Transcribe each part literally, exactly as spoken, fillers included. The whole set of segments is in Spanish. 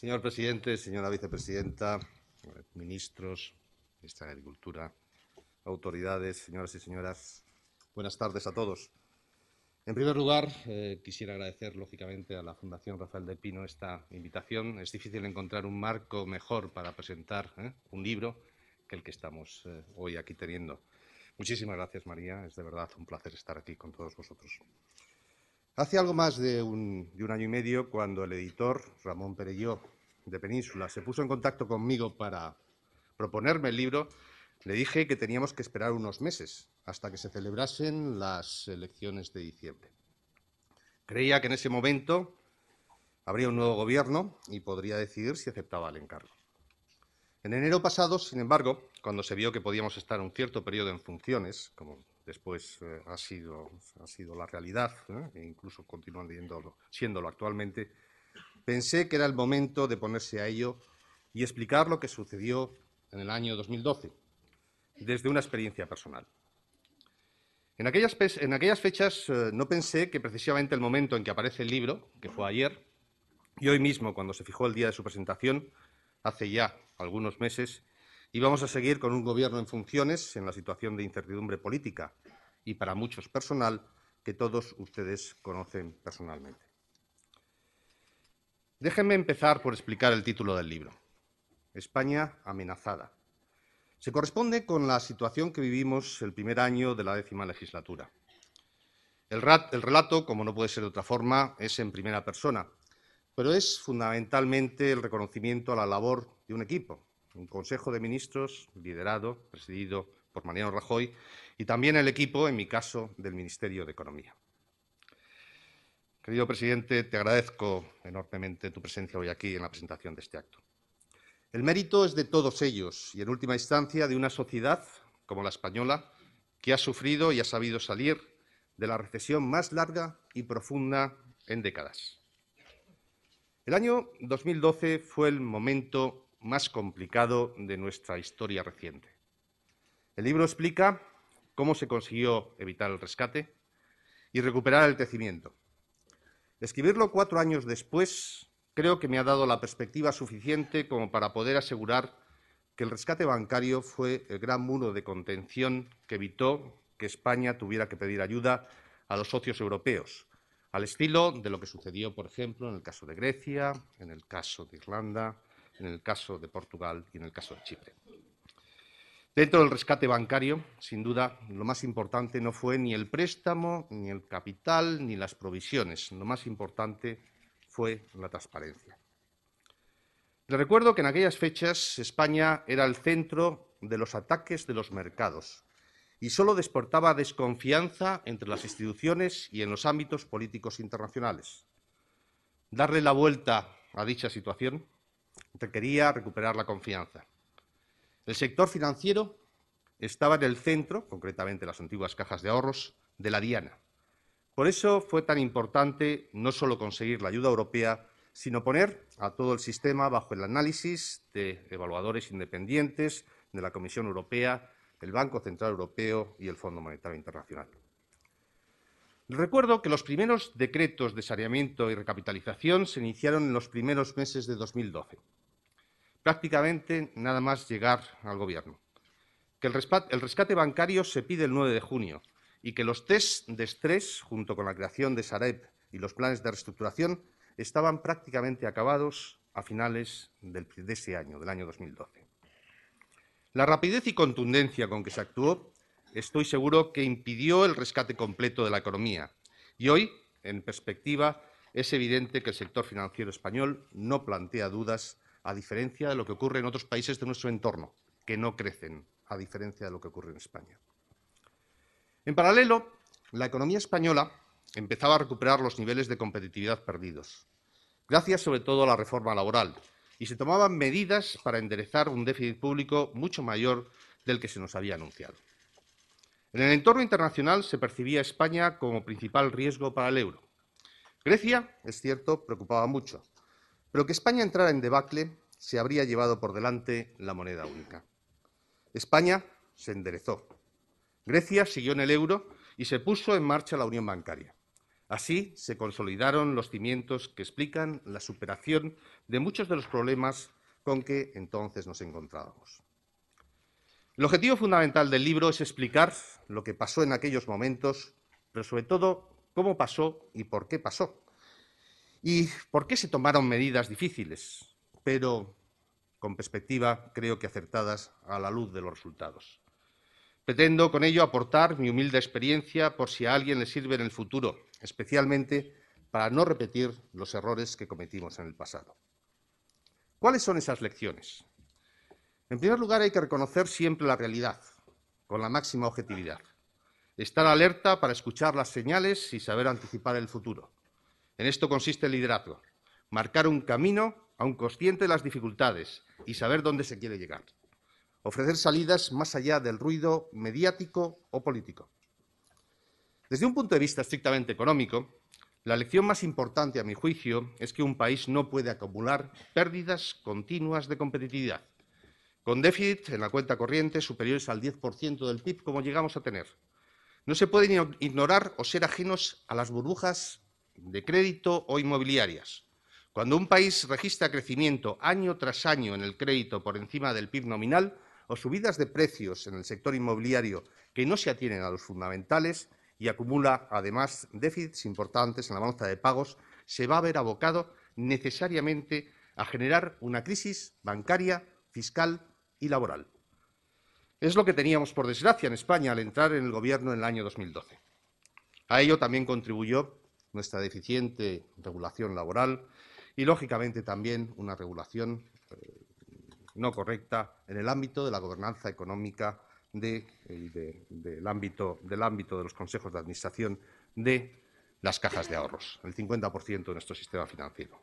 Señor presidente, señora vicepresidenta, ministros, ministra de Agricultura, autoridades, señoras y señoras, buenas tardes a todos. En primer lugar, eh, quisiera agradecer, lógicamente, a la Fundación Rafael del Pino esta invitación. Es difícil encontrar un marco mejor para presentar ¿eh? un libro que el que estamos eh, hoy aquí teniendo. Muchísimas gracias, María. Es de verdad un placer estar aquí con todos vosotros. Hace algo más de un, de un año y medio, cuando el editor Ramón Perelló, de Península, se puso en contacto conmigo para proponerme el libro, le dije que teníamos que esperar unos meses hasta que se celebrasen las elecciones de diciembre. Creía que en ese momento habría un nuevo gobierno y podría decidir si aceptaba el encargo. En enero pasado, sin embargo, cuando se vio que podíamos estar un cierto periodo en funciones, como después eh, ha, sido, ha sido la realidad, ¿eh? e incluso continúan siéndolo, siéndolo actualmente, pensé que era el momento de ponerse a ello y explicar lo que sucedió en el año dos mil doce, desde una experiencia personal. En aquellas, en aquellas fechas eh, no pensé que precisamente el momento en que aparece el libro, que fue ayer, y hoy mismo, cuando se fijó el día de su presentación, hace ya algunos meses, íbamos a seguir con un gobierno en funciones en la situación de incertidumbre política y para muchos personal que todos ustedes conocen personalmente. Déjenme empezar por explicar el título del libro. España amenazada. Se corresponde con la situación que vivimos el primer año de la décima legislatura. El, rat, el relato, como no puede ser de otra forma, es en primera persona, pero es fundamentalmente el reconocimiento a la labor de un equipo, un Consejo de Ministros liderado, presidido por Mariano Rajoy, y también el equipo, en mi caso, del Ministerio de Economía. Querido presidente, te agradezco enormemente tu presencia hoy aquí en la presentación de este acto. El mérito es de todos ellos y, en última instancia, de una sociedad como la española que ha sufrido y ha sabido salir de la recesión más larga y profunda en décadas. El año dos mil doce fue el momento más complicado de nuestra historia reciente. El libro explica cómo se consiguió evitar el rescate y recuperar el crecimiento. Escribirlo cuatro años después creo que me ha dado la perspectiva suficiente como para poder asegurar que el rescate bancario fue el gran muro de contención que evitó que España tuviera que pedir ayuda a los socios europeos, al estilo de lo que sucedió, por ejemplo, en el caso de Grecia, en el caso de Irlanda, en el caso de Portugal y en el caso de Chipre. Dentro del rescate bancario, sin duda, lo más importante no fue ni el préstamo, ni el capital, ni las provisiones. Lo más importante fue la transparencia. Les recuerdo que en aquellas fechas España era el centro de los ataques de los mercados y solo despertaba desconfianza entre las instituciones y en los ámbitos políticos internacionales. Darle la vuelta a dicha situación requería recuperar la confianza. El sector financiero estaba en el centro, concretamente las antiguas cajas de ahorros, de la diana. Por eso fue tan importante no solo conseguir la ayuda europea, sino poner a todo el sistema bajo el análisis de evaluadores independientes de la Comisión Europea, el Banco Central Europeo y el Fondo Monetario Internacional. Recuerdo que los primeros decretos de saneamiento y recapitalización se iniciaron en los primeros meses de dos mil doce. Prácticamente nada más llegar al Gobierno. Que el rescate, el rescate bancario se pide el nueve de junio y que los test de estrés, junto con la creación de Sareb y los planes de reestructuración, estaban prácticamente acabados a finales del, de ese año, del año dos mil doce. La rapidez y contundencia con que se actuó, estoy seguro que impidió el rescate completo de la economía. Y hoy, en perspectiva, es evidente que el sector financiero español no plantea dudas, a diferencia de lo que ocurre en otros países de nuestro entorno, que no crecen, a diferencia de lo que ocurre en España. En paralelo, la economía española empezaba a recuperar los niveles de competitividad perdidos, gracias sobre todo a la reforma laboral, y se tomaban medidas para enderezar un déficit público mucho mayor del que se nos había anunciado. En el entorno internacional se percibía a España como principal riesgo para el euro. Grecia, es cierto, preocupaba mucho, pero que España entrara en debacle se habría llevado por delante la moneda única. España se enderezó. Grecia siguió en el euro y se puso en marcha la unión bancaria. Así se consolidaron los cimientos que explican la superación de muchos de los problemas con que entonces nos encontrábamos. El objetivo fundamental del libro es explicar lo que pasó en aquellos momentos, pero sobre todo cómo pasó y por qué pasó. Y por qué se tomaron medidas difíciles, pero con perspectiva, creo que acertadas a la luz de los resultados. Pretendo con ello aportar mi humilde experiencia por si a alguien le sirve en el futuro, especialmente para no repetir los errores que cometimos en el pasado. ¿Cuáles son esas lecciones? En primer lugar, hay que reconocer siempre la realidad, con la máxima objetividad. Estar alerta para escuchar las señales y saber anticipar el futuro. En esto consiste el liderazgo, marcar un camino aun consciente de las dificultades y saber dónde se quiere llegar. Ofrecer salidas más allá del ruido mediático o político. Desde un punto de vista estrictamente económico, la lección más importante, a mi juicio, es que un país no puede acumular pérdidas continuas de competitividad, con déficit en la cuenta corriente superiores al diez por ciento del P I B, como llegamos a tener. No se pueden ignorar o ser ajenos a las burbujas de crédito o inmobiliarias. Cuando un país registra crecimiento año tras año en el crédito por encima del P I B nominal o subidas de precios en el sector inmobiliario que no se atienen a los fundamentales y acumula, además, déficits importantes en la balanza de pagos, se va a ver abocado necesariamente a generar una crisis bancaria, fiscal y laboral. Es lo que teníamos, por desgracia, en España al entrar en el Gobierno en el año dos mil doce. A ello también contribuyó nuestra deficiente regulación laboral y, lógicamente, también una regulación eh, no correcta en el ámbito de la gobernanza económica de, de, del, ámbito, del ámbito de los consejos de administración de las cajas de ahorros, el cincuenta por ciento de nuestro sistema financiero.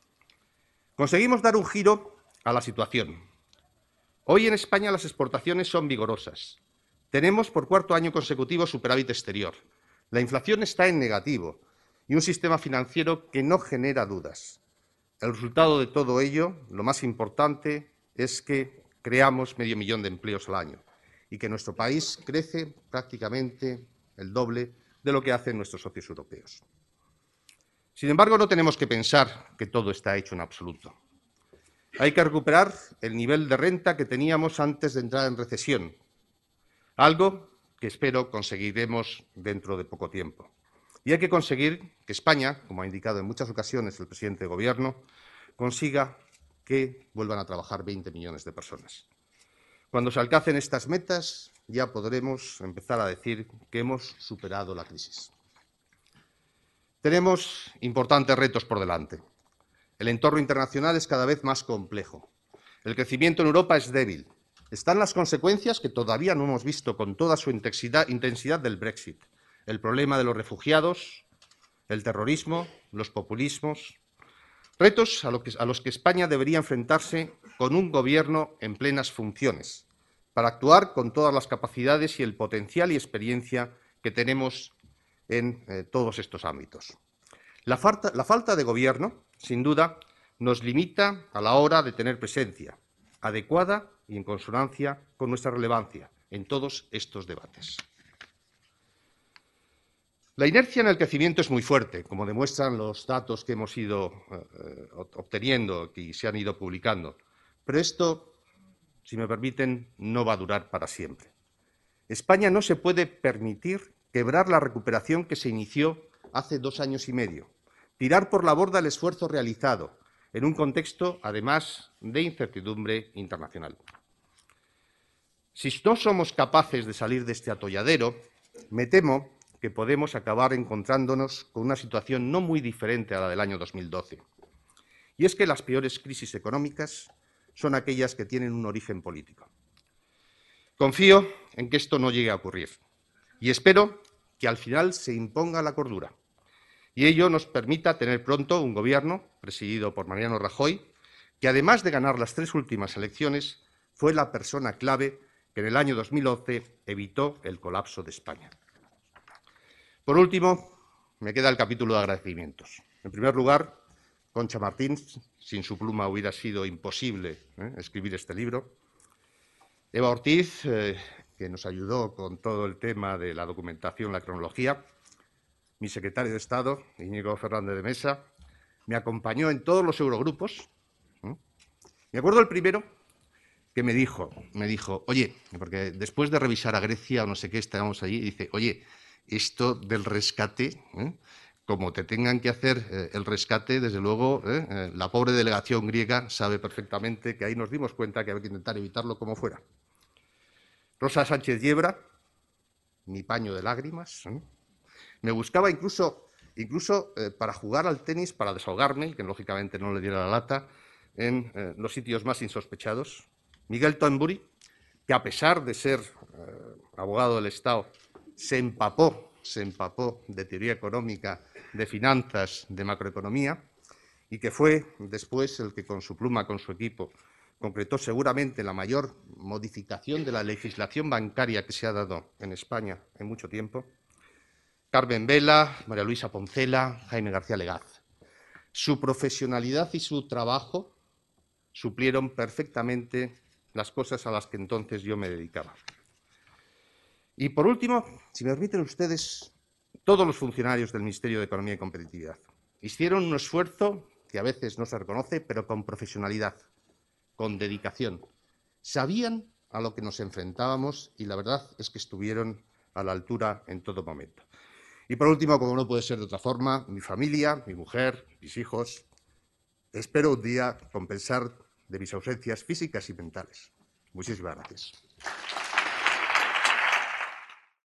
Conseguimos dar un giro a la situación. Hoy en España las exportaciones son vigorosas. Tenemos por cuarto año consecutivo superávit exterior. La inflación está en negativo y un sistema financiero que no genera dudas. El resultado de todo ello, lo más importante, es que creamos medio millón de empleos al año y que nuestro país crece prácticamente el doble de lo que hacen nuestros socios europeos. Sin embargo, no tenemos que pensar que todo está hecho en absoluto. Hay que recuperar el nivel de renta que teníamos antes de entrar en recesión, algo que espero conseguiremos dentro de poco tiempo. Y hay que conseguir que España, como ha indicado en muchas ocasiones el presidente de Gobierno, consiga que vuelvan a trabajar veinte millones de personas. Cuando se alcancen estas metas, ya podremos empezar a decir que hemos superado la crisis. Tenemos importantes retos por delante. El entorno internacional es cada vez más complejo. El crecimiento en Europa es débil. Están las consecuencias que todavía no hemos visto con toda su intensidad, intensidad del Brexit. El problema de los refugiados, el terrorismo, los populismos. Retos a, lo que, a los que España debería enfrentarse con un gobierno en plenas funciones, para actuar con todas las capacidades y el potencial y experiencia que tenemos en eh, todos estos ámbitos. La falta, la falta de gobierno, sin duda, nos limita a la hora de tener presencia adecuada y en consonancia con nuestra relevancia en todos estos debates. La inercia en el crecimiento es muy fuerte, como demuestran los datos que hemos ido eh, obteniendo y se han ido publicando. Pero esto, si me permiten, no va a durar para siempre. España no se puede permitir quebrar la recuperación que se inició hace dos años y medio, tirar por la borda el esfuerzo realizado en un contexto, además, de incertidumbre internacional. Si no somos capaces de salir de este atolladero, me temo que podemos acabar encontrándonos con una situación no muy diferente a la del año dos mil doce. Y es que las peores crisis económicas son aquellas que tienen un origen político. Confío en que esto no llegue a ocurrir y espero que al final se imponga la cordura y ello nos permita tener pronto un gobierno presidido por Mariano Rajoy, que además de ganar las tres últimas elecciones, fue la persona clave que en el año dos mil once evitó el colapso de España. Por último, me queda el capítulo de agradecimientos. En primer lugar, Concha Martín, sin su pluma hubiera sido imposible ¿eh? escribir este libro. Eva Ortiz, eh, que nos ayudó con todo el tema de la documentación, la cronología. mi secretario de Estado, Íñigo Fernández de Mesa, me acompañó en todos los Eurogrupos. ¿eh? Me acuerdo el primero que me dijo, me dijo, oye, porque después de revisar a Grecia o no sé qué, estábamos allí, y dice, oye, esto del rescate, ¿eh? como te tengan que hacer eh, el rescate, desde luego, ¿eh? Eh, la pobre delegación griega sabe perfectamente que ahí nos dimos cuenta que había que intentar evitarlo como fuera. Rosa Sánchez Yebra, mi paño de lágrimas, ¿eh? me buscaba incluso, incluso eh, para jugar al tenis, para desahogarme, que lógicamente no le diera la lata, en eh, los sitios más insospechados. Miguel Toinburi, que a pesar de ser eh, abogado del Estado, se empapó, se empapó de teoría económica, de finanzas, de macroeconomía, y que fue después el que con su pluma, con su equipo, concretó seguramente la mayor modificación de la legislación bancaria que se ha dado en España en mucho tiempo. Carmen Vela, María Luisa Poncela, Jaime García Legaz. Su profesionalidad y su trabajo suplieron perfectamente las cosas a las que entonces yo me dedicaba. Y por último, si me permiten ustedes, todos los funcionarios del Ministerio de Economía y Competitividad hicieron un esfuerzo que a veces no se reconoce, pero con profesionalidad, con dedicación. Sabían a lo que nos enfrentábamos y la verdad es que estuvieron a la altura en todo momento. Y por último, como no puede ser de otra forma, mi familia, mi mujer, mis hijos, espero un día compensar de mis ausencias físicas y mentales. Muchísimas gracias.